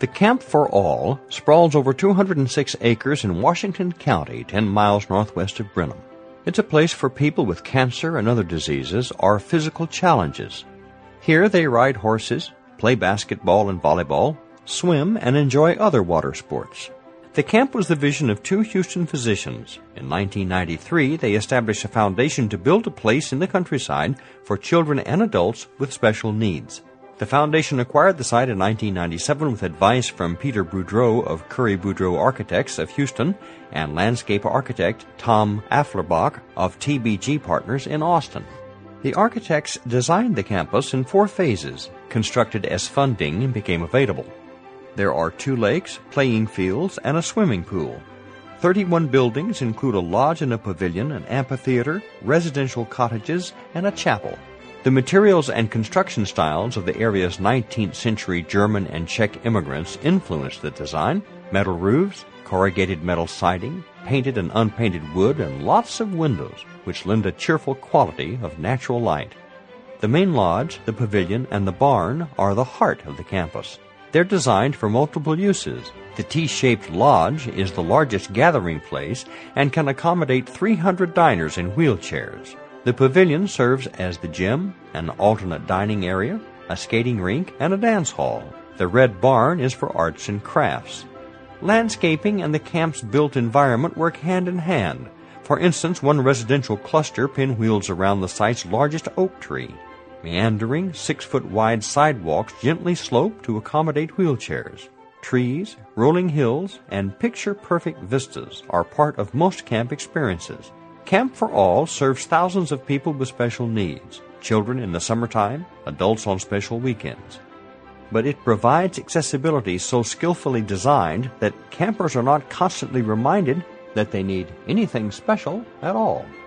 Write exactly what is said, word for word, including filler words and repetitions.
The Camp for All sprawls over two hundred six acres in Washington County, ten miles northwest of Brenham. It's a place for people with cancer and other diseases or physical challenges. Here they ride horses, play basketball and volleyball, swim, and enjoy other water sports. The camp was the vision of two Houston physicians. In nineteen ninety-three, they established a foundation to build a place in the countryside for children and adults with special needs. The foundation acquired the site in nineteen ninety-seven with advice from Peter Boudreau of Curry Boudreau Architects of Houston and landscape architect Tom Afflerbach of T B G Partners in Austin. The architects designed the campus in four phases, constructed as funding became available. There are two lakes, playing fields, and a swimming pool. thirty-one buildings include a lodge and a pavilion, an amphitheater, residential cottages, and a chapel. The materials and construction styles of the area's nineteenth century German and Czech immigrants influenced the design. Metal roofs, corrugated metal siding, painted and unpainted wood, and lots of windows, which lend a cheerful quality of natural light. The main lodge, the pavilion, and the barn are the heart of the campus. They're designed for multiple uses. The T-shaped lodge is the largest gathering place and can accommodate three hundred diners in wheelchairs. The pavilion serves as the gym, an alternate dining area, a skating rink, and a dance hall. The red barn is for arts and crafts. Landscaping and the camp's built environment work hand in hand. For instance, one residential cluster pinwheels around the site's largest oak tree. Meandering, six-foot-wide sidewalks gently slope to accommodate wheelchairs. Trees, rolling hills, and picture-perfect vistas are part of most camp experiences. Camp for All serves thousands of people with special needs, children in the summertime, adults on special weekends. But it provides accessibility so skillfully designed that campers are not constantly reminded that they need anything special at all.